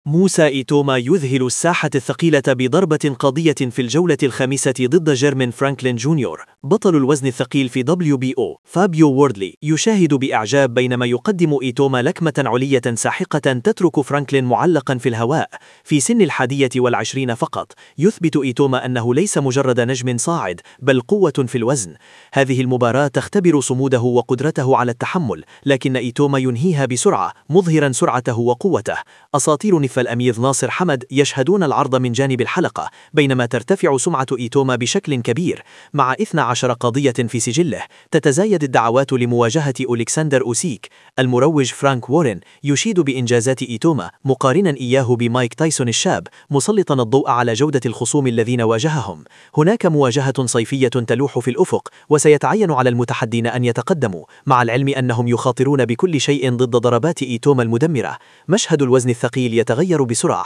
موسى إيتوما يذهل الساحة الثقيلة بضربة قاضية في الجولة الخامسة ضد جيرمين فرانكلين جونيور. بطل الوزن الثقيل في WBO فابيو ووردلي يشاهد بإعجاب بينما يقدم إيتوما لكمة علية ساحقة تترك فرانكلين معلقا في الهواء. في سن 21 فقط يثبت إيتوما أنه ليس مجرد نجم صاعد بل قوة في الوزن. هذه المباراة تختبر صموده وقدرته على التحمل، لكن إيتوما ينهيها بسرعة مظهرا سرعته وقوته. أساطير الأمير ناصر حمد يشهدون العرض من جانب الحلقة، بينما ترتفع سمعة إيتوما بشكل كبير مع 12 قضية في سجله. تتزايد الدعوات لمواجهة ألكسندر أوسيك. المروج فرانك وورين يشيد بإنجازات إيتوما مقارنا إياه بمايك تايسون الشاب، مسلطا الضوء على جودة الخصوم الذين واجههم. هناك مواجهة صيفية تلوح في الأفق، وسيتعين على المتحدين أن يتقدموا، مع العلم أنهم يخاطرون بكل شيء ضد ضربات إيتوما المدمرة. مشهد الوزن الثقيل يتغير بسرعة،